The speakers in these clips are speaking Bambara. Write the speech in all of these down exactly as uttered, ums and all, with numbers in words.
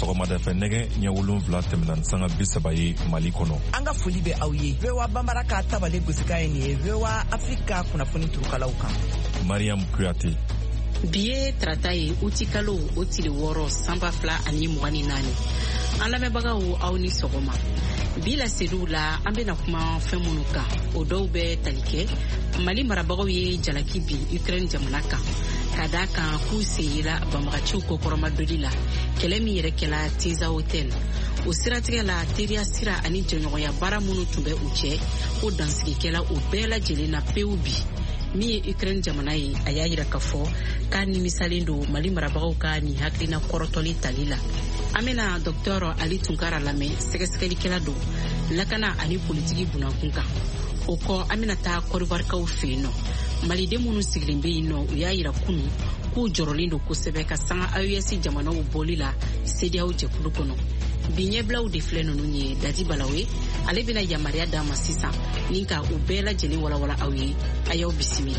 sɔgɔmada fɛ nɛgɛ ɲɛ wolonwula tɛmɛna sanga bi saba ye Mali kɔnɔ. An ka foli bɛ aw ye. V O A Bambara ka tabale gosika ye nin ye V O A Afrika kunnafoni turukalaw kan. Mariam Kuyate. Bi ye tarata ye uti kalo o tile wɔɔrɔ sanba fila ani mugan ni naani. An lamɛnbagaw aw ni sɔgɔma. Bi la seliw la an bɛna kuma fɛn minnu kan o dɔw bɛ tali kɛ Mali marabagaw ye jalaki bin Ukraine jamana kan ka da kan k'u seyila banbagaciw kɔkɔrɔmadoli la kɛlɛ min yɛrɛ kɛla Teza Hotel. O siratigɛ la teriya sira ani jɛɲɔgɔnya baara minnu tun bɛ u cɛ o dansigikɛla o bɛɛ lajɛlen na pewu bi. Min ye Ukraine jamana ye a y'a yira k'a fɔ k'a nimisalen don Mali marabagaw ka nin hakilina kɔrɔtɔli tali la. An bɛna Dr Ali Tunkara lamɛn sɛgɛsɛgɛlikɛla don lakana ani politiki bunankun kan. O kɔ an bɛna taa kɔriwarikaw fɛ yen nɔ. Maliden minnu sigilen bɛ yen nɔ u y'a yira kunun k'u jɔrɔlen don kosɛbɛ ka sanga A E S jamanaw bɔli la C D A O jɛkulu kɔnɔ. Bi ɲɛbilaw de filɛ ninnu ye Dadi Balawe ale bɛna yamaruya d'a ma sisan ni ka u bɛɛ lajɛlen walawala aw ye a y'aw bisimila.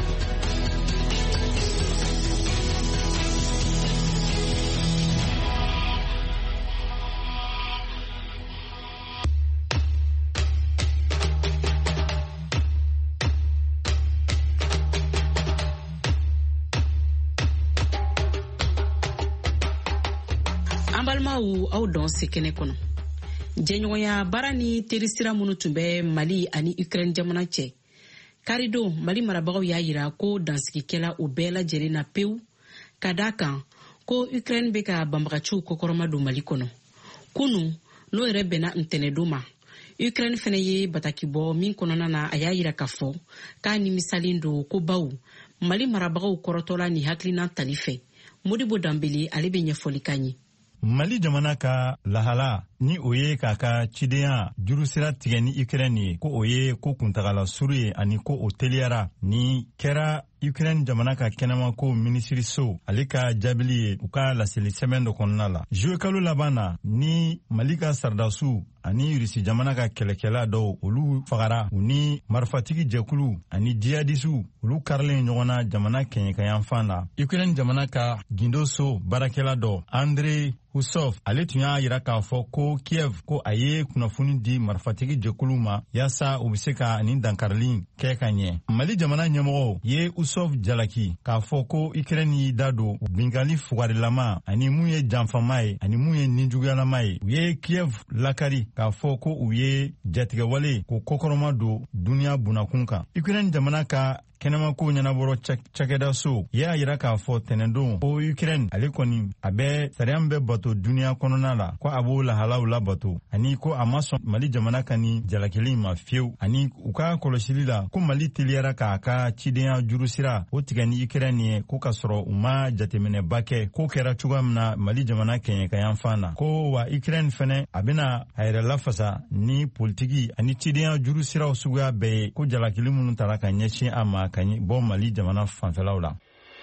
Aw dɔn se kɛnɛ kɔnɔ. Jɛɲɔgɔnya baara ni terisira minnu tun bɛ Mali ani Ukraine jamana cɛ. Karidon Mali marabagaw y'a yira ko dansigikɛla o bɛɛ lajɛlen na pewu ka da kan ko Ukraine bɛ ka banbagaciw kɔkɔrɔma don Mali kɔnɔ. Kunu n'o yɛrɛ bɛnna ntɛnɛdon ma. Ukraine fɛnɛ ye bataki bɔ min kɔnɔna na a y'a yira k'a fɔ k'a nimisalen don ko baw Mali marabagaw kɔrɔtɔla ni hakilina tali fɛ. Modibo Dambele ale bɛ ɲɛfɔli kan ye. Mali jamana ka lahala ni o ye k'a ka cidenya jurusira tigɛ ni Ukraine ye ko o ye ko kuntagala suru ye ani ko o teliyara ni kɛra Ukraine jamana ka kɛnɛma ko minisiriso ale ka jaabili ye u ka laseli sɛbɛn dɔ kɔnɔna la. Juwe kalo laban na ni Mali ka sardasiw ani Rusi jamana ka kɛlɛkɛla dɔw olu fagara u ni marifatigi jɛkulu ani jihadisiw olu karilen ɲɔgɔn na jamana kɛɲɛkayanfan la. Ukraine jamana ka gindoso baarakɛla dɔ Andrei Usov ale tun y'a yira k'a fɔ ko Kiev ko a ye kunnafoni di marifatigi jɛkulu ma yaasa u bɛ se ka nin dankarili kɛ ka ɲɛ. Mali jamana ɲɛmɔgɔw ye Usov jalaki k'a fɔ ko Ukraine y'i da don bingali fugarilama ani mun ye janfama ye ani mun ye ninjuguyalama ye. U ye Kiev lakari k'a fɔ ko u ye jatigɛwale ko kɔkɔrɔma don duniya bunakun kan. Ukraine jamana ka kɛnɛma ko ɲɛnabɔrɔ cakɛda so y'a yira k'a fɔ tɛnɛndon ko Ukraine ale kɔni a bɛ sariya bɛ bato duniya kɔnɔna la ko a b'o lahalaw la bato ani ko a ma sɔn Mali jamana ka ni jalakili ma fiyewu ani u ka kɔlɔsili la ko Mali teliyara k'a ka cidenya jurusira o tigɛ ni Ukraine ye ko ka sɔrɔ u ma jateminɛba kɛ ko kɛra cogoya min na Mali jamana kɛɲɛkayanfan na ko wa Ukraine fɛnɛ a bɛna a yɛrɛ lafasa ni politiki ani cidenya jurusiraw suguya bɛɛ ye ko jalakili minnu tara ka ɲɛsin a ma ka bɔ Mali jamana fanfɛlaw la.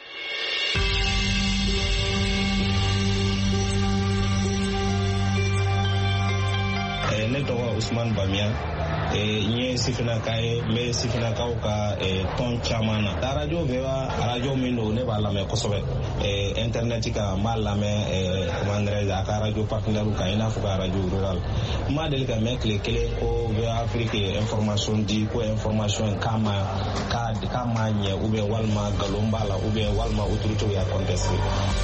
Ne tɔgɔ Usman Bamiya n ye sifinaka ye n bɛ sifinakaw ka tɔn caman na. Radio V O A radio min don ne b'a lamɛn kosɛbɛ internet kan n b'a lamɛn comment dirais-je a ka radio partenaire kan i n'a fɔ ka radio rural. N ma deli ka mɛn tile kelen ko V O A Afrique information di ko information k'a ma k'a ma ɲɛ ou bien walima nkalon b'a la ou bien walima autorité y'a contesté.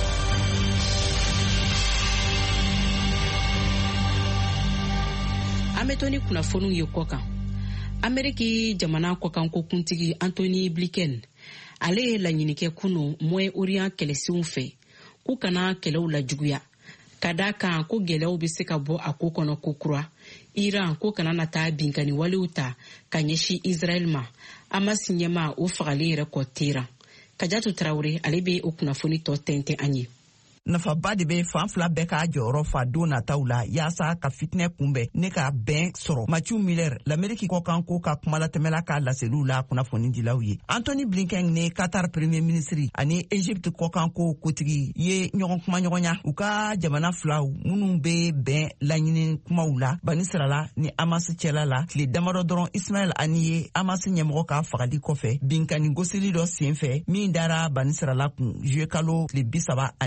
An bɛ to ni kunnafoniw ye kɔkan. Ameriki jamana kɔkanko kuntigi Anthony Blinken ale ye laɲini kɛ kunu Moyen-Orient kɛlɛsenw fɛ k'u kana kɛlɛw lajuguya ka da kan ko gɛlɛyaw bɛ se ka bɔ a ko kɔnɔ ko kura. Iran ko kana na taa binkani walew ta ka ɲɛsin Israel ma. Hamas ɲɛma o fagalen yɛrɛ kɔ Tehran. Kajatu Traore ale bɛ o kunnafoni tɔ tɛntɛn an ye. Nafaba de bɛ fan fila bɛɛ ka jɔyɔrɔ fa don nataw la yaasa ka fitinɛ kunbɛn ne ka bɛn sɔrɔ. Mathieu Miller l'Amérique kɔkan ko ka kumalatɛmɛla ka laseliw la kunnafoni dilaw ye. Anthony Blinken ni Qatar premier ministre ani Egypte kɔkan ko kotigi ye ɲɔgɔn kuma ɲɔgɔnya u ka jamana filaw minnu bɛ bɛn laɲini kumaw la bani sirala ni Hamas cɛla la tile damadɔ dɔrɔn Ismaël ani ye Hamas ɲɛmɔgɔ ka fagali kɔfɛ binkani gosili dɔ senfɛ min dara bani sirala kun juillet kalo tile bi saba ani kelen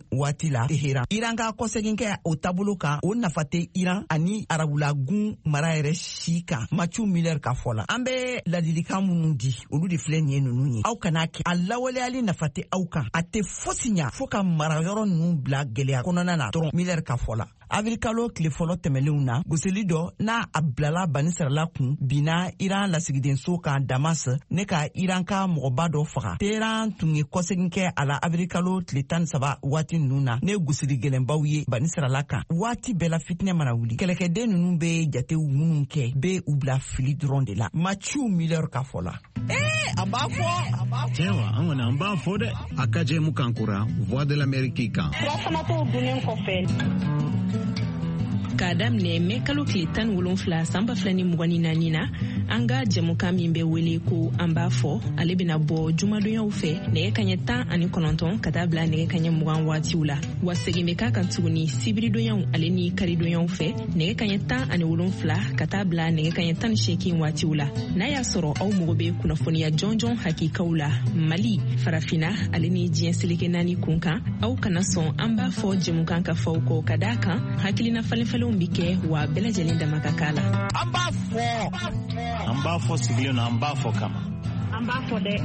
waati la Teheran. Iran ka kɔsegin kɛ o taabolo kan o nafa tɛ Iran ani arabulagun mara yɛrɛ si kan. Mathieu Miller ka fɔ la. An bɛ ladilikan minnu di olu de filɛ nin ye ninnu ye. Aw kana kɛ a lawaleyali nafa tɛ aw kan. A tɛ fosi ɲa fo ka mara yɔrɔ ninnu bila gɛlɛya kɔnɔna na dɔrɔn. Miller ka fɔ la. Avrikalo tile fɔlɔ tɛmɛlenw na gosili dɔ n'a a bilala bani sarala kun binna Iran lasigidenso kan Damas ne ka Iran ka mɔgɔba dɔ faga. Teheran tun ye kɔsegin kɛ a la avrikalo tile tan ni saba waati ninnu na ne gosili gɛlɛnbaw ye bani sarala kan. Waati bɛɛ la fitinɛ mana wuli kɛlɛkɛden ninnu bɛ jatew minnu kɛ bɛ u bila fili dɔrɔn de la. Mathieu Miller ka fɔ la. Eh, a b'a fɔ. Tiɲɛ an kɔni an b'a fɔ dɛ. A ka jɛ mu kan kura Voix de l'Amérique kan. Fana t'o dunnen kɔfɛ. K'a daminɛ mɛ kalo tile tan ni wolonfila san ba fila ni mugan ni naani na an ka jɛmukan min bɛ wele ko an b'a fɔ ale bɛna bɔ jumadonyaw fɛ nɛgɛ kaɲɛ tan ani kɔnɔntɔn ka taa bila nɛgɛ kaɲɛ mugan waatiw la wa segin bɛ k'a kan tuguni sibiridonyaw ale ni karidonyaw fɛ nɛgɛ kaɲɛ tan ani wolonfila ka taa bila nɛgɛ kaɲɛ tan ni seegin waatiw la n'a y'a sɔrɔ aw mago bɛ kunnafoniya jɔnjɔn hakikaw la Mali farafinna ale ni diɲɛ seleke naani kun kan aw kana sɔn an b'a fɔ jɛmukan ka faw kɔ ka d'a kan hakilina falenfalenw bi kɛ wa bɛɛ lajɛlen dama ka k'a la. An b'a fɔ. An b'a fɔ sigilen na an b'a fɔ kama. An b'a fɔ dɛ.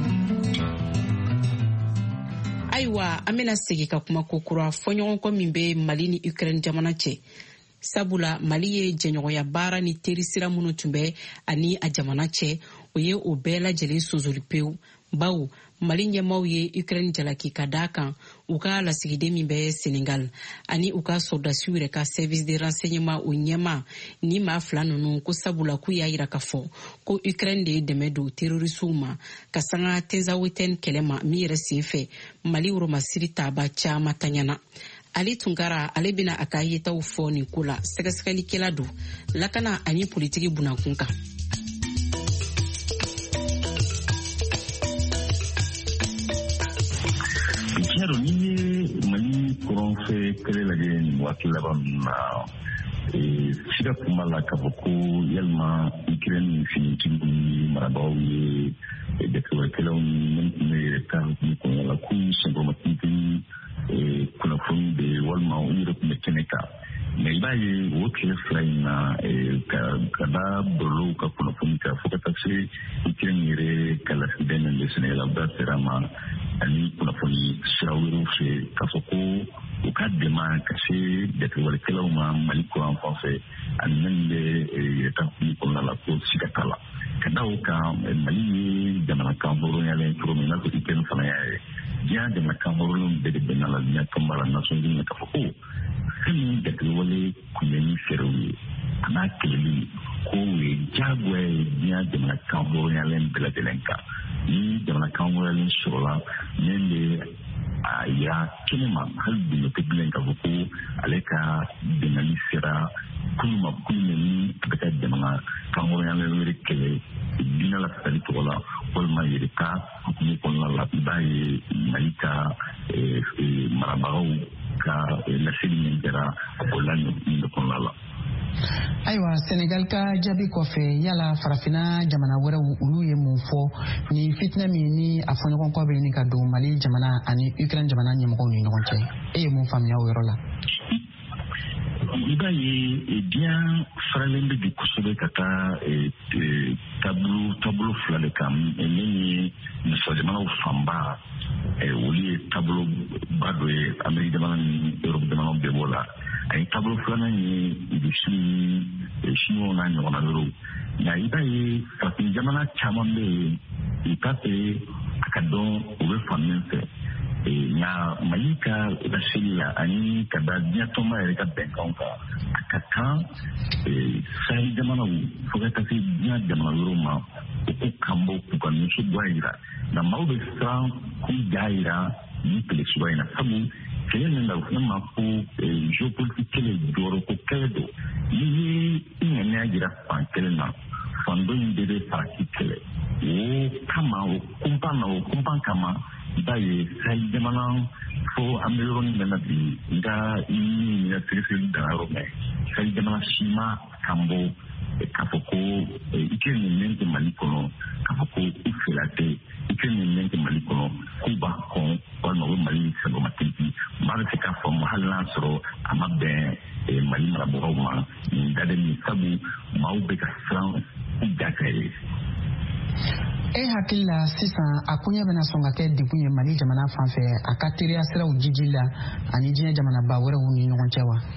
Ayiwa an bɛna segin ka kuma ko kura fɔɲɔgɔnkɔ min bɛ Mali ni Ukraine jamana cɛ. Sabula Mali ye jɛɲɔgɔnya baara ni teri sira minnu tun bɛ ani a jamana cɛ o ye o bɛɛ lajɛlen sonsori pewu. Bawo Mali ɲɛmaaw ye Ukraine jalaki ka d'a kan u ka lasigiden min bɛ Senegal ani u ka soldasiw yɛrɛ ka service de renseignement o ɲɛma ni maa fila ninnu ko sabula k'u y'a yira k'a fɔ ko Ukraine de ye dɛmɛ don terrorisiw ma ka sanga Tenzaweten kɛlɛ ma min yɛrɛ sen fɛ Mali woromasiri taaba caman taɲana. Ali Tunkara ale bɛna a ka yetaw fɔ nin ko la sɛgɛsɛgɛlikɛla don lakana ani politiki bunakun kan. Tiɲɛ ni ye Mali kɔrɔnfɛ kɛlɛ lajɛ nin waati laban ninnu na sira kun b'a la k'a fɔ ko yalima Ukraine finitigiw ni marabagaw ye jatigɛwɛrɛkɛlaw ni minnu yɛrɛ ka hukumu kɔnɔna la k'u senkɔrɔmatigi kunnafoni de walima u yɛrɛ tun bɛ kɛnɛ kan mɛ i b'a ye o tile fila in na ka da bɔlɔlɔw ka kunnafoni kan fo ka taa se Ukraine yɛrɛ ka lasigiden min bɛ Senegal da sera ma ani kunnafoni sira wɛrɛw fɛ k'a fɔ ko u ka dɛmɛ ka se jatigɛwɛrɛkɛlaw ma Mali kɔrɔn fan fɛ ani minnu bɛ yɛrɛ ka hukumu kɔnɔna la ko siga t'a la ka da o kan Mali ye jamanakan hɔrɔnyalen cogo min n'a fɔ Ukraine fana y'a ye diɲɛ jamanakan hɔrɔnlenw bɛɛ de bɛnna la diɲɛ tɔnba la Nations Unies k'a fɔ ko fɛn min jatigɛwale kunbɛnni fɛɛrɛw ye a n'a kɛlɛli ko o ye diyagoya ye diɲɛ jamanakan hɔrɔnyalen bɛɛ lajɛlen kan ni jamanakan hɔrɔnyalen sɔrɔla min bɛ a yira kɛnɛ ma hali bi o tɛ bilen k'a fɔ ko ale ka dɛmɛli sera kulu ma kulu min ni a bɛ ka jamanakan hɔrɔnyalen wɛrɛ kɛlɛ diinɛ lafasali tɔgɔ la walima yɛrɛ ka hukumu kɔnɔna la i b'a ye Mali ka marabagaw ka laseli min kɛra o la nin de kɔnɔna la. Ayiwa Senegal ka jaabi kɔfɛ yala farafinna jamana wɛrɛw olu ye mun fɔ ni fitinɛ min ni a fɔɲɔgɔnkɔ bɛ ɲini ka don Mali jamana ani Ukraine jamana ɲɛmɔgɔw ni ɲɔgɔn cɛ e ye mun faamuya o yɔrɔ la? I b'a ye diɲɛ faralen bɛ bi kosɛbɛ ka taa taabolo fila de kan min ye misɔ jamanaw fanba olu ye taabolo ba dɔ ye Amérique jamana ni Europe jamanaw bɛɛ b'o la ani taabolo filanan ye Rusi ni Chinois n'a ɲɔgɔnna wɛrɛw nka i b'a ye farafin jamana caman bɛ yen i t'a fɛ a ka dɔn o bɛ fan min fɛ nka Mali ka laseli la ani ka da diɲɛ tɔnba yɛrɛ ka bɛnkanw kan a ka kan Sahel jamanaw fo ka taa se diɲɛ jamana wɛrɛw ma u k'u kanbɔ k'u ka nisɔndiya jira nka maaw bɛ siran k'u ja jira ni kɛlɛ suguya in na sabu kɛlɛ min na o fana ma ko géopolitique kɛlɛ jɔyɔrɔko kɛlɛ don n'i ye i ŋaniya jira fan kelen na fan dɔ in bɛɛ bɛ farati kɛlɛ o kama o kunpan na o kunpan kama i b'a ye Sahel jamana fo an bɛ yɔrɔnin min na bi nka i ni ɲinɛ sɛgɛsɛgɛli danna yɔrɔ mɛn Sahel jamana si ma kan bɔ k'a fɔ ko Ukraine ni min tɛ Mali kɔnɔ k'a fɔ ko u fɛla tɛ Ukraine ni min tɛ Mali kɔnɔ k'u b'a kɔn walima u bɛ Mali senkɔrɔmatigi maa jamana bɛ se k'a faamu hali n'a sɔrɔ a ma bɛn Mali marabagaw ma nin dalen ni sabu maaw bɛ ka siran u jaka ye. E hakili la sisan a ko ɲɛ bɛna sɔn ka kɛ degun ye Mali jamana fan fɛ a ka teriya siraw jiji la ani diɲɛ jamanaba wɛrɛw ni ɲɔgɔn cɛ wa?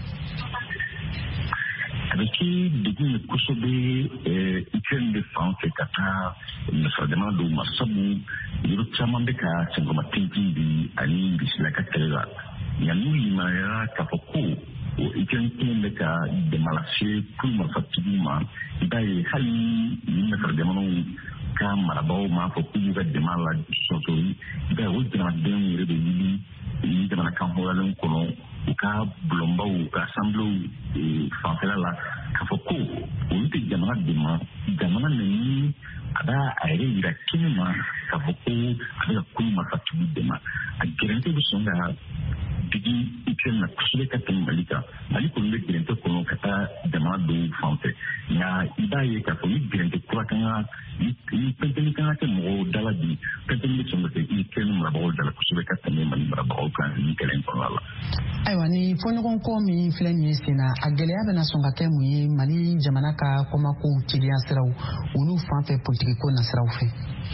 A bɛ kɛ degun ye kosɛbɛ Ukraine de fan fɛ ka taa nafa jamana dɔw ma sabu yɔrɔ caman bɛ ka sɛngɛma tintin bi ani bisila ka kɛlɛ la yan'u limaniyara k'a fɔ ko o Ukraine kelen bɛ ka dɛmɛ lase kulu marifatigiw ma i b'a ye hali ni nafa jamanaw ka marabagaw m'a fɔ k'u ka dɛmɛ la sɔsɔri i b'a ye o jamanadenw yɛrɛ de wuli ni jamana kan hɔrɔnlen kɔnɔ u ka bulonbaw ka assemblées fanfɛla la k'a fɔ ko olu tɛ jamana dɛmɛ jamana min a b'a a yɛrɛ yira kɛnɛ ma k'a fɔ ko a bɛ ka kulu marifatigiw dɛmɛ a gɛrɛntɛ bɛ sɔn ka digi Ukraine na kosɛbɛ ka tɛmɛ Mali kan Mali kɔni bɛ gɛrɛntɛ kɔnɔ ka taa jamana dɔw fan fɛ nka i b'a ye k'a fɔ ni gɛrɛntɛ kura kan ka ni pɛntɛli kan ka kɛ mɔgɔw dala bi pɛntɛli bɛ sɔn ka kɛ Ukraine marabagaw dala kosɛbɛ ka tɛmɛ Mali marabagaw kan ni kɛlɛ in kɔnɔna la. Ayiwa ni fɔɲɔgɔnkɔ min filɛ nin ye sen na a gɛlɛya bɛna sɔn ka kɛ mun ye Mali jamana ka kɔmakow teliya siraw olu fan fɛ politikiko na siraw fɛ?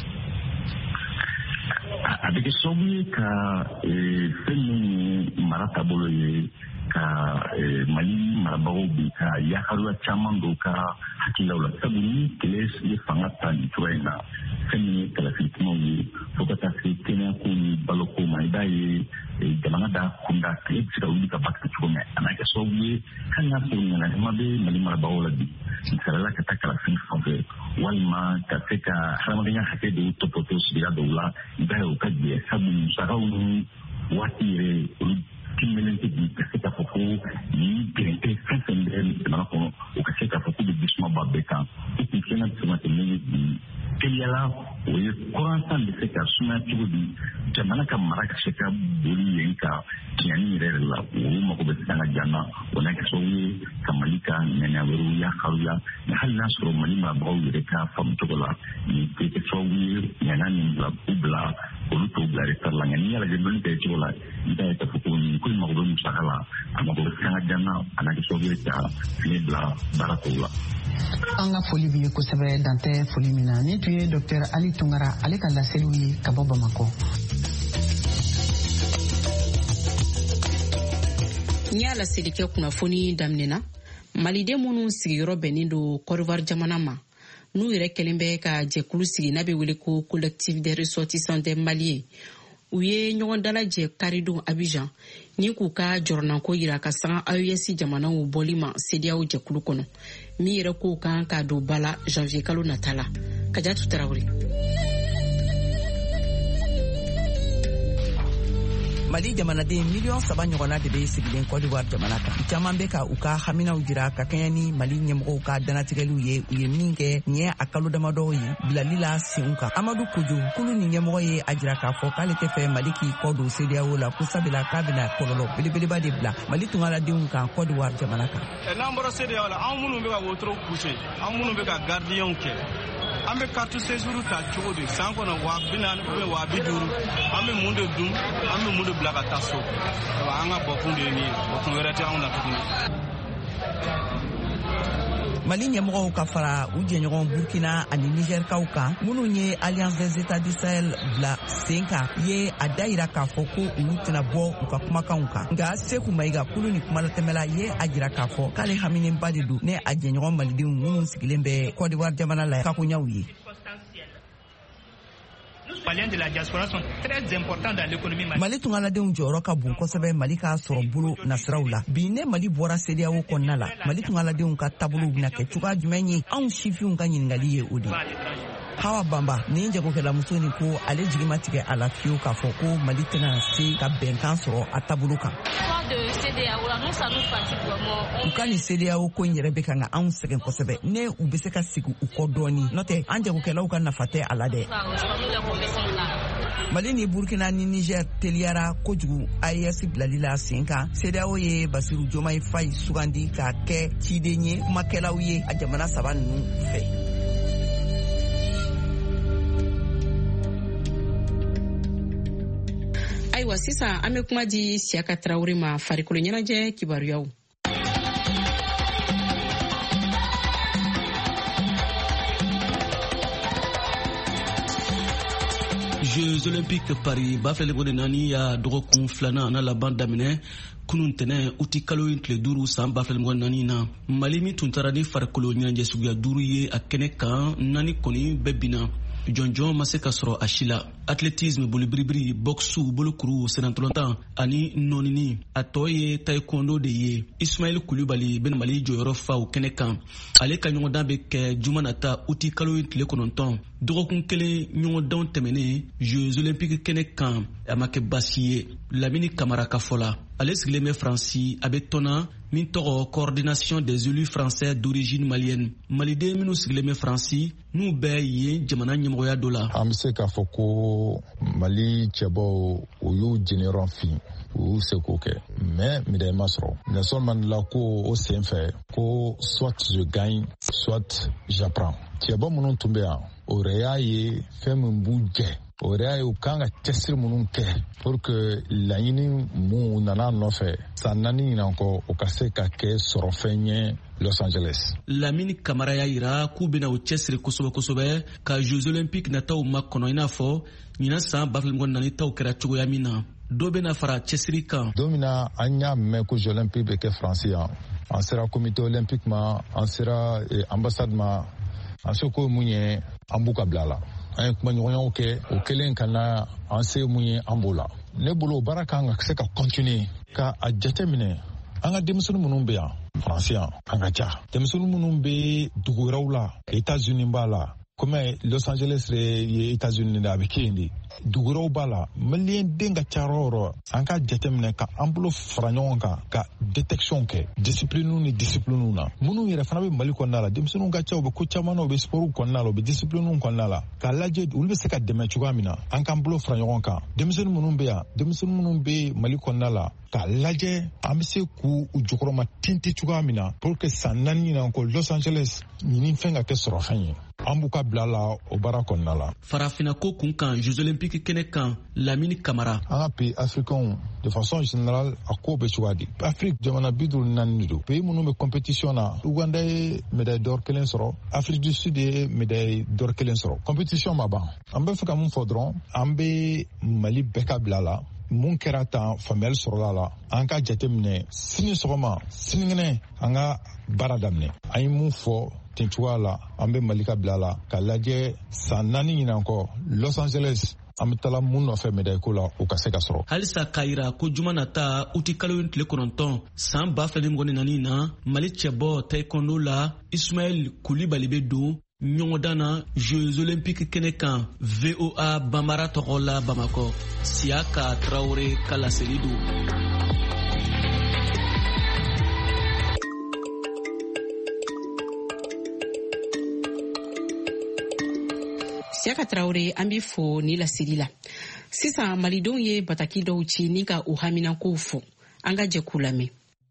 A bɛ kɛ sababu ye ka fɛn min ye mara taabolo ye ka Mali marabagaw bi ka yaharuya caman don ka hakilaw la sabu ni kɛlɛ ye fanga ta nin cogoya in na fɛn min ye kɛlɛfɛnkumaw ye fo ka taa se kɛnɛyako ni baloko ma i b'a ye jamana da kunda kɛlɛ bɛ se ka wuli ka ba kɛ cogo min a n'a kɛ sababu ye hali n'a sɔrɔ ɲanama bɛ Mali marabagaw la bi misalila ka taa kalafɛn fan fɛ walima ka se ka hadamadenya hakɛ dɔw tɔpɔtɔ sigida dɔw la i b'a ye o ka jɛ sabu musakaw ni waati yɛrɛ olu timɛlen tɛ bi ka se k'a fɔ ko ni gɛrɛntɛ fɛn fɛn bɛ jamana kɔnɔ o ka se k'a fɔ k'u bɛ jisumaba bɛɛ kan o kun filanan bɛ se ka tɛmɛ bi teliyala o ye kɔrɔntan bɛ se ka sumaya cogo di jamana ka mara ka se ka boli yen ka tiɲɛni yɛrɛ yɛrɛ la o mago bɛ se ka jan na o n'a kɛ sababu ye ka Mali ka ŋaniya wɛrɛw yakaruya mɛ hali n'a sɔrɔ Mali marabagaw yɛrɛ ka faamu cogo la nin tɛ kɛ sababu ye ŋaniya nin bila u bila olu t'o bila retard la nka n'i y'a lajɛ dɔnni kɛ cogo la i b'a ye k'a fɔ ko nin ko in mago bɛ musaka la a mago bɛ fɛn ka jan na a n'a kɛ sababu ye ka fini bila baara tɔw la. An ka foli b'i ye kosɛbɛ dan tɛ foli min na ni tun ye Docteur Ali Tunkara ale ka laseliw ye ka bɔ Bamakɔ. N y'a laseli kɛ kunnafoni daminɛna maliden minnu sigiyɔrɔ bɛnnen don Côte d'Ivoire jamana ma n'u yɛrɛ kɛlen bɛ ka jɛkulu sigi n'a bɛ wele ko collectif des ressortissants des Maliens u ye ɲɔgɔn dalajɛ karidon Abidjan ni k'u ka jɔrɔnanko yira ka sanga A E S jamanaw bɔli ma C D A O jɛkulu kɔnɔ min yɛrɛ ko kan ka don ba la janvier kalo nata la. Kajatu Tarawele. Mali jamanaden miliyɔn saba ɲɔgɔnna de bɛ sigilen Côte d'Ivoire jamana kan. Caman bɛ ka u ka haminaw jira ka kɛɲɛ ni Mali ɲɛmɔgɔw ka danatigɛliw ye u ye min kɛ nin ye a kalo damadɔ ye bilali la senw kan. Amadu Kojo kulu ni ɲɛmɔgɔ ye a jira k'a fɔ k'ale tɛ fɛ Mali k'i kɔ don C D A O la ko sabula k'a bɛna kɔlɔlɔ belebeleba de bila Mali tungaladenw kan Côte d'Ivoire jamana kan. N'an bɔra C D A O la anw minnu bɛ ka wotoro poussé anw minnu bɛ ka gardien kɛ an bɛ carte séjour ta cogo di san kɔnɔ waa bi naani ubiyɛn waa bi duuru an bɛ mun de dun an bɛ mun de bila ka taa so an ka bɔkun de ye nin ye bɔkun wɛrɛ tɛ anw na tuguni. Mali ɲɛmɔgɔw ka fara u jɛɲɔgɔn Burkina ani Nigerkaw kan minnu ye Alliance des États du Sahel bila sen kan ye a da yira k'a fɔ ko olu tɛna bɔ u ka kumakanw kan nka Seku Mayiga kulu ni kumalatɛmɛla ye a jira k'a fɔ k'ale haminenba de don ne a jɛɲɔgɔn malidenw minnu sigilen bɛ Côte d'Ivoire jamana la kakoɲaw ye. Mali tungaladenw jɔyɔrɔ ka bon kosɛbɛ Mali ka sɔrɔ bolo nasiraw la bi ne Mali bɔra C D A O kɔnɔna la Mali tungaladenw ka taabolo bɛna kɛ cogoya jumɛn ye anw sifinw ka ɲininkali ye o de Hawa Bamba nin jagokɛlamuso nin ko ale jigi ma tigɛ a la fiyewu k'a fɔ ko Mali tɛna se ka bɛnkan sɔrɔ a taabolo kan. U ka nin C D A O ko in yɛrɛ bɛ kan ka anw sɛgɛn kosɛbɛ ne u bɛ se ka sigi u kɔ dɔɔni n'o tɛ an jagokɛlaw ka nafa tɛ a la dɛ. Mali ni Burkina ni Niger teliyara kojugu A E S bilali la sen kan C D A O ye Basiru Diomaye Faye sugandi ka kɛ ciden ye kumakɛlaw ye a jamana saba ninnu fɛ. Ayiwa ayiwa sisan an bɛ kuma di Siyaka Tarawele ma farikolo ɲɛnajɛ kibaruyaw. Jeux olympiques Paris bafele bode nani ya dɔgɔkun filanan na laban daminɛ kunun tɛnɛ uti kalo in tile duuru san bafele bode nani na Mali min tun tara ni farikolo ɲɛnajɛ suguya duuru ye a kɛnɛ kan nani kɔni bɛɛ binna jɔnjɔn ma se ka sɔrɔ a si la. Athlétisme, bolibiribiri, boxu, bolokuru, senatolontan ani nɔnini a tɔ ye taekwondo de ye. Ismail Kulibali bɛna Mali jɔyɔrɔ fa o kɛnɛ kan. Ale ka ɲɔgɔndan bɛ kɛ juma nata uti kalo in tile kɔnɔntɔn. Dɔgɔkun kelen ɲɔgɔndanw tɛmɛnen Jeux olympiques kɛnɛ kan a ma kɛ basi ye. Lamini Kamara ka fɔ la. Ale sigilen bɛ Faransi a bɛ tɔnna min tɔgɔ Coordination des élus français d'origine malienne. Maliden minnu sigilen bɛ Faransi n'u bɛɛ ye jamana ɲɛmɔgɔya dɔ la. An bɛ se k'a fɔ ko Mali cɛbaw o y'u jeniyɔrɔ fin u y'u se k'o kɛ mais médaille ma sɔrɔ. Nelson Mandela ko o sen fɛ ko soit je gagne soit j'apprends. Cɛba minnu tun bɛ yan o yɛrɛ y'a ye fɛn min b'u jɛ o yɛrɛ y'a ye u kan ka cɛsiri minnu kɛ pour que laɲini mun nana nɔfɛ san naani ɲinan kɔ o ka se ka kɛ sɔrɔfɛn ye Los Angeles. Lamini Kamara y'a yira k'u bɛna o cɛsiri kosɛbɛ kosɛbɛ ka Jeux olympiques nataw makɔnɔ i n'a fɔ ɲinan san ba fila ni kɔ naani taw kɛra cogoya min na dɔ bɛna fara cɛsiri kan. Don min na an y'a mɛn ko Jeux olympiques bɛ kɛ Faransi yan an sera comité olympique ma an sera ambassade ma an se ko mun ye an b'u ka bila la. An ye kuma ɲɔgɔnyaw kɛ o kelen ka na an se mun ye an b'o la. Ne bolo baara kan ka se ka continuer ka a jate minɛ an ka denmisɛnnin minnu bɛ yan Faransi yan an ka ca denmisɛnnin minnu bɛ dugu wɛrɛw la États-Unis b'a la komi Los Angeles ye États-Unis de a bɛ kɛ yen de dugu wɛrɛw b'a la maliyɛn den ka ca yɔrɔ yɔrɔ an ka jate minɛ ka an bolo fara ɲɔgɔn kan ka détection kɛ disciplines ni disciplines na minnu yɛrɛ fana bɛ Mali kɔnɔna la denmisɛnninw ka ca u bɛ ko caman na u bɛ sports kɔnɔna la u bɛ disciplines kɔnɔna la k'a lajɛ olu bɛ se ka dɛmɛ cogoya min na an k'an bolo fara ɲɔgɔn kan denmisɛnnin minnu bɛ yan denmisɛnnin minnu bɛ Mali kɔnɔna la k'a lajɛ an bɛ se k'u jukɔrɔma tinte cogoya min na pour que san naani ɲinan ko Los Angeles ɲini fɛn ka kɛ sɔrɔfɛn ye an b'u ka bila la o baara kɔnɔna la. Farafina ko kun kan Jeux olympiques kɛnɛ kan Lamini Kamara. An ka pays africains de façon générale a ko bɛ cogoya di. Afrique jamana bi duuru naani de don. Pays minnu bɛ compétition na Uganda ye médaille d'or kelen sɔrɔ Afrique du Sud ye médaille d'or kelen sɔrɔ. Compétition ma ban. An bɛ fɛ ka mun fɔ dɔrɔn an bɛ Mali bɛɛ ka bila la. Mun kɛra tan faamuyali sɔrɔla la an ka jate minɛ sini sɔgɔma sinikɛnɛ an ka baara daminɛ an ye mun fɔ ten cogoya la an bɛ Mali ka bila la ka lajɛ san naani ɲinan kɔ Los Angeles an bɛ taala mun nɔfɛ médaille ko la o ka se ka sɔrɔ. Halisa k'a yira ko juma nata uti kalo in tile kɔnɔntɔn san ba fila ni mugan ni naani na Mali cɛbɔ taekwondo la Ismail Kulibali bɛ don ɲɔgɔndan na Jeux olympiques kɛnɛ kan V O A Bambara tɔgɔ la Bamakɔ. Siyaka Tarawele ka laseli don. Siyaka Tarawele an b'i fo ni laseli la. Sisan malidenw ye bataki dɔw ci ni ka u haminakow fɔ. An ka jɛ k'u lamɛn.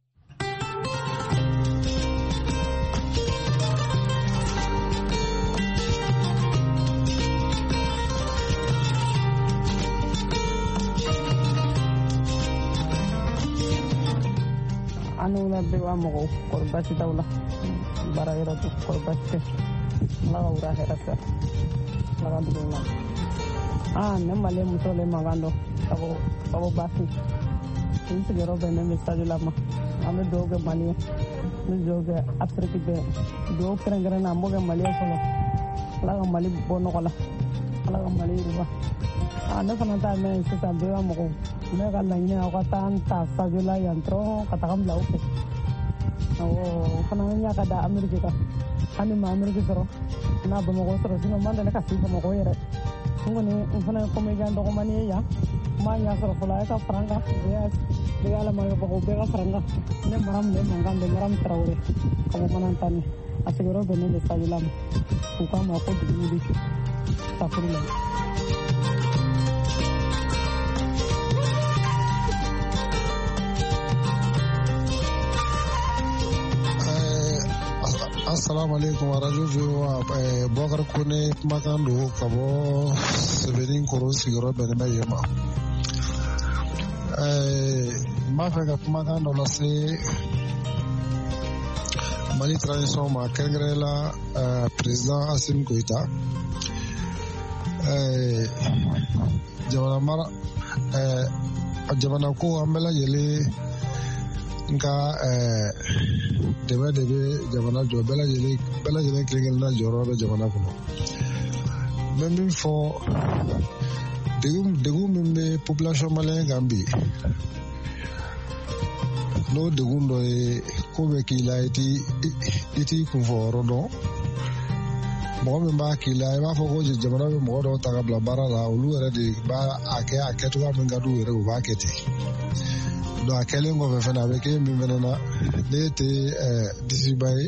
anu la be wa mo ko basi tawla bara yara to ko basi la ura hera ta la do na ah ne male muso le magando sabo sabo basi tin se gero be ne message la ma ame doge mali ni doge afrique be do krengere na mo ge mali solo la ga mali bono kola la ga mali ruba ah ne fana ta me se ta be wa mo me ga la ni ka tan ta sa jo la yantro ka ta kam la uke o fana nya ka da amerika ka ani ma amerika soro na ba mo ko soro sino manda ka si ba mo ko yere ngone fana ko me ga ndo ko mani ya ma nya soro fula ka franga ya ya la ma ko be ka franga ne maram ne manga ne maram Traore ko mo manantani asegoro be ne sa yulam ku ka ma ko du di ta furula Assalamu alaikum wa radio Bokar Kone Makando kabo Severin Koro Sigoro Benema Yema n b'a fɛ ka kumakan dɔ lase Mali transition ma kɛrɛnkɛrɛnnen la président Assimi Goïta jamana mara jamana ko an bɛɛ lajɛlen nka dɛmɛ de bɛ jamana jɔ bɛɛ lajɛlen bɛɛ lajɛlen kelen-kelenna jɔyɔrɔ bɛ jamana kɔnɔ n bɛ min fɔ degun min bɛ population maliyɛn kan bi n'o degun dɔ ye ko bɛ k'i la i t'i kunfɔ yɔrɔ dɔn mɔgɔ min b'a k'i la i b'a fɔ ko jamana bɛ mɔgɔ dɔw ta ka bila baara la olu yɛrɛ de b'a a kɛ a kɛcogoya min ka d'u yɛrɛ u b'a kɛ ten donc a kɛlen kɔfɛ fana a bɛ kɛ min fana na ne tɛ disiba ye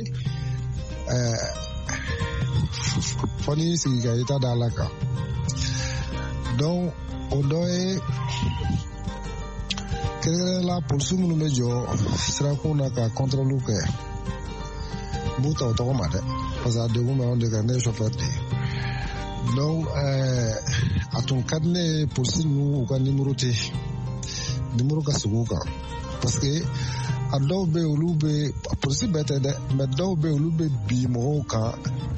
fɔ n'i sigi ka i ta da ala kan donc o dɔ ye kɛrɛnkɛrɛnnen la polisi minnu bɛ jɔ sirakun na ka contrôle kɛ n b'u ta o tɔgɔ ma dɛ parce que a degun bɛ anw de kan ne ye chauffeur de ye donc a tun ka di ne ye polisi ninnu u ka numéro tɛ numéro ka sigi u kan parce que a dɔw bɛ yen olu bɛ polisi bɛɛ tɛ dɛ mais dɔw bɛ yen olu bɛ bi mɔgɔw kan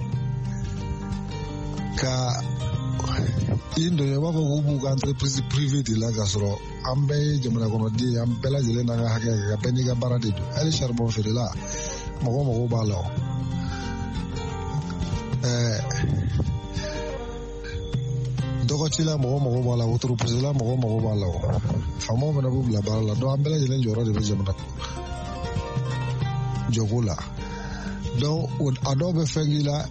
ka i dɔn i b'a fɔ k'u b'u ka entreprise privée de la k'a sɔrɔ an bɛɛ ye jamana kɔnɔden ye an bɛɛ lajɛlen n'an ka hakɛ kɛ ka bɛɛ n'i ka baara de don hali charbon feerela mɔgɔ mɔgɔw b'a la o dɔgɔcila mɔgɔ mɔgɔw b'a la wotoroposela mɔgɔ mɔgɔw b'a la o faamaw fana b'u bila baara la donc an bɛɛ lajɛlen jɔyɔrɔ de bɛ jamana jɔko la donc a dɔw bɛ fɛn k'i la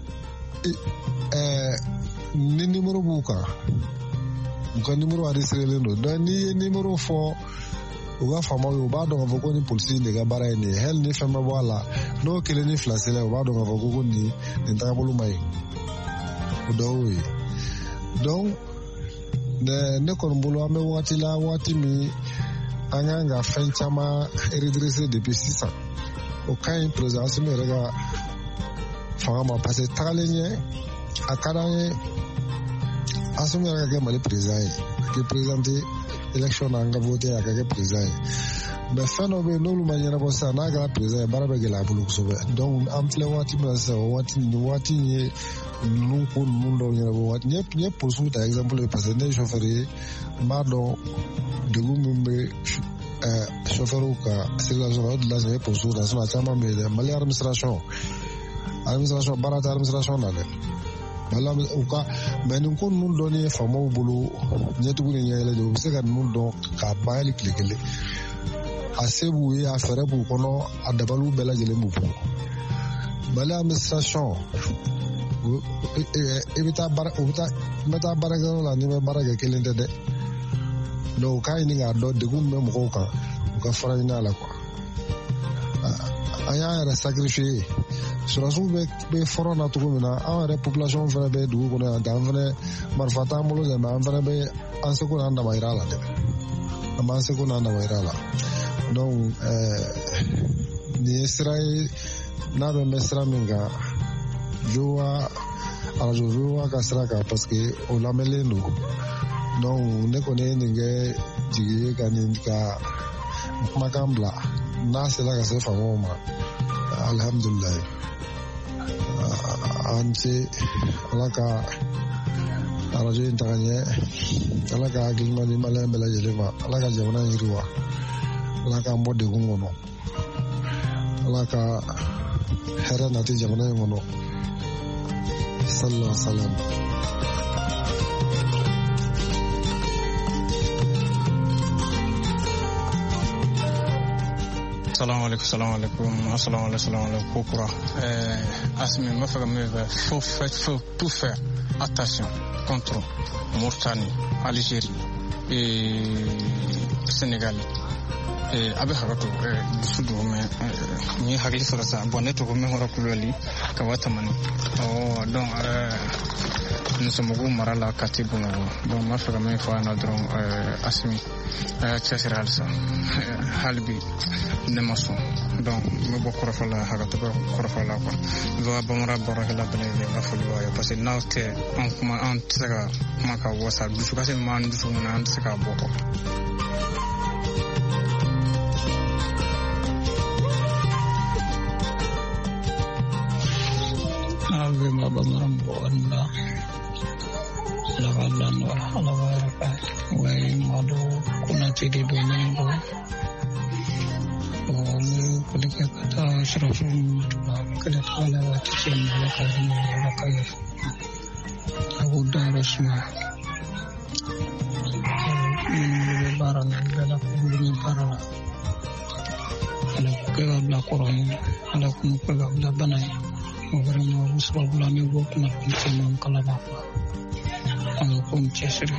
ni numéro b'u kan u ka numéro enregistrelen don donc n'i ye numéro fɔ u ka faamaw ye u b'a dɔn k'a fɔ ko ni polisi de ka baara ye nin ye hali ni fɛn bɛ bɔ a la n'o kelen ni fila sera u b'a dɔn k'a fɔ ko nin nin tagabolo ma ɲi o dɔ y'o ye donc ne kɔni bolo an bɛ waati la waati min an kan ka fɛn caman redresser depuis sisan o ka ɲi président Assimi yɛrɛ ka fanga ma parce que tagalen ɲɛ a ka d'an ye Assimi yɛrɛ ka kɛ Mali président ye a kɛ présidente élection na an ka voter a ka kɛ président ye mais fɛn dɔ bɛ yen n'olu ma ɲɛnabɔ sisan n'a kɛra président ye baara bɛ gɛlɛya a bolo kosɛbɛ donc an filɛ waati min na sisan o waati nin waati in ye ninnu ko ninnu dɔw ɲɛnabɔ waati n ye polisiw ta exemple ye parce que ne ye chauffeur ye n b'a dɔn degun min bɛ chauffeur ka circulation na o de la n ye polisiw ta sinon a caman bɛ yen dɛ Mali administration administration baara tɛ administration na dɛ u ka mais nin ko ninnu dɔnni ye faamaw bolo ɲɛtugu ni ɲɛyɛlɛ de u bɛ se ka ninnu dɔn k'a ban hali tile kelen a se b'u ye a fɛɛrɛ b'u kɔnɔ a dabaliw bɛɛ lajɛlen b'u bolo Mali administration i bɛ taa baara u bɛ taa n bɛ taa baarakɛyɔrɔ la n'i bɛ baara kɛ kelen tɛ dɛ donc u k'a ɲini k'a dɔn degun min bɛ mɔgɔw kan u ka fara ɲini a la quoi an y'an yɛrɛ sacrifier surasiw bɛ fɔrɔ na cogo min na an yɛrɛ population fana bɛ dugu kɔnɔ yan an fana marifa t'an bolo dɛ mais an fana bɛ an seko n'an damayira la dɛ an b'an seko n'an damayira la donc nin ye sira ye n'a bɛ mɛn sira min kan jowa arajo jowa ka sira kan parce que o lamɛnlen don donc ne kɔni ye nin kɛ jigi ye ka nin ka kumakan bila n'a sera ka se faamaw ma alhamdulilayi an ce ala ka arajo in taga ɲɛ ala ka hakilima di maliyɛn bɛɛ lajɛlen ma ala ka jamana yiriwa ala k'an bɔ degun kɔnɔ ala ka hɛrɛ nati jamana in kɔnɔ sallallahu alaihi wa sallam. Salam alaikum, salam alaikum, assalamu alaikum, salam alaikum, Kokura. Assimi, je veux faut faire, faut tout faire. Attention, contre Mauritanie, Algérie et Sénégal. Et abe hakato dusudu me ni hakili sura sa bonne to me hora kulali ka wata mani oh donc nous sommes go marala katibu no donc ma fa me fa na dron Assimi tchasira alsa halbi ne maso donc me bo ko fala hakato ko fala ko do abamara baraka la bele ma fa lo ya parce que now te on kuma on tsaka maka wasa dusu kasi man dusu na an tsaka boko polike kata shirafu kada tala wa cikin da kazi da kai abu da rashma ni barana da kubuni barana ala kega bla koroni ala kun kega bla banai ogara no usra bla me go kuna pinche no kala ba ala kun chesere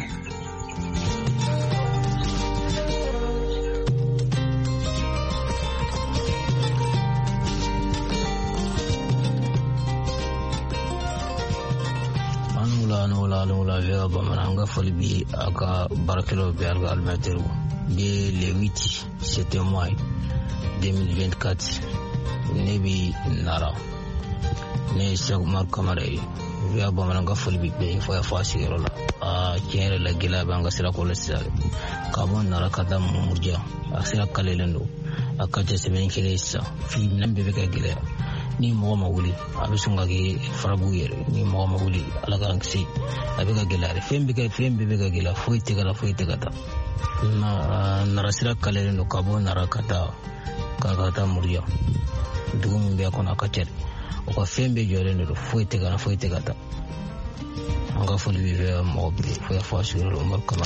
Bamananga Folibi aka Barakelo Belga Almateru dès le huit septembre deux mille vingt-quatre Nebi Nara ne Sagmar Kamare via Bamananga Folibi be foya fasi rola a kere la gila banga sira ko lesa kabon nara kadam murja asira kalelendo akaje seben kelesa fi nambe be ka gila ni mo ma wuli abisunga gi farabu yere ni mo ma wuli alaga ngsi abiga gelare fembe ka fembe be ga gela foite gala foite gata na narasira kalere no kabo narakata kagata muriya dugum be ko na kacer o ko fembe jore no foite gala foite gata anga foli be mo be fo fa shuru umar kama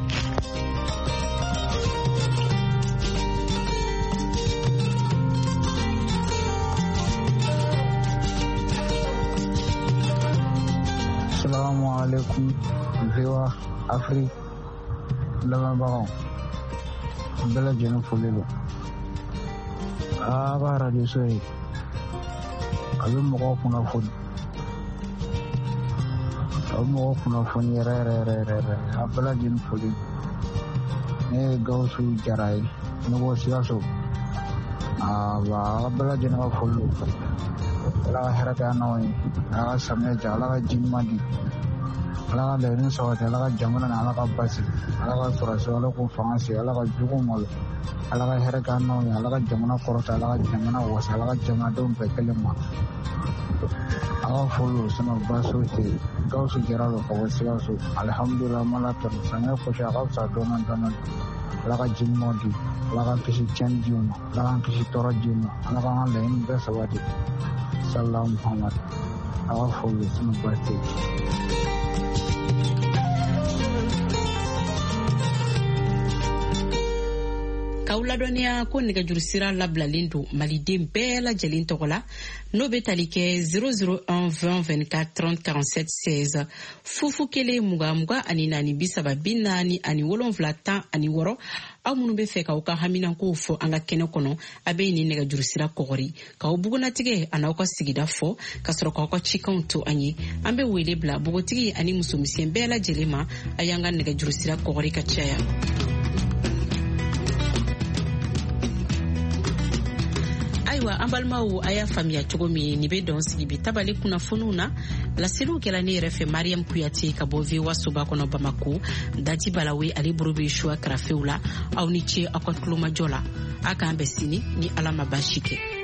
Assalamu alaikum Vewa Afrique Lama Baron Bela Jeno Folelo Aba Radio Soy Alu Moko Kuna Fon Alu Moko Kuna Fon Yere Re Re Re Re Abela Jeno Folelo Ne Gausu Jarai Nubo Siaso Aba Abela Jeno Folelo Ala Heraka Noi Ala Sameja Ala Jimadi ala ka lenin sawate ala ka jamana na ala ka basi ala ka sɔrɔsi ala ko fanga si ala ka jugu malo ala ka hɛrɛ k'an n'aw ye ala ka jamana kɔrɔta ala ka jamana wasa ala ka jamanadenw bɛɛ kelen ma ala ka foli o sinɔ baso tɛ Gawusu Jara lo ka bɔ Sikaso alihamudulila mala tɔnɔ samiya kɔfɛ a ka fisa dɔɔnin dɔɔnin ala ka ji ɲumanw di ala ka kisi tiɲɛni diw ma ala ka kisi tɔɔrɔ diw ma ala ka an ka laɲini bɛɛ sabati sallallahu Muhammad ala ka foli o sinɔ baso tɛ Kauladoniya ko nɛgɛjuru sira labilalen don maliden bɛɛ lajɛlen tɔgɔ la n'o bɛ tali kɛ zéro zéro un vingt vingt-quatre trente quarante-sept seize fufu kelen mugan mugan ani naani bi saba bi naani ani wolonfila tan ani wɔɔrɔ aw minnu bɛ fɛ k'aw ka haminakow fɔ an ka kɛnɛ kɔnɔ a bɛ nin nɛgɛjuru sira kɔgɔri k'aw bugunatigɛ a n'aw ka sigida fɔ ka sɔrɔ k'aw ka cikanw to an ye an bɛ wele bila bogotigi ani musomisɛn bɛɛ lajɛlen ma a y'an ka nɛgɛjuru sira kɔgɔri ka caya. Ayiwa an balimaw a y'a faamuya cogo min nin bɛ dɔn sigi bi tabali kunnafoniw na laseliw kɛra ne yɛrɛ fɛ Mariam Kuyate ka bɔ V O A soba kɔnɔ Bamako Daji Balawe ale bolo bɛ choix karafew la aw ni ce aw ka tulomajɔ la a k'an bɛn sini ni Ala ma baasi kɛ.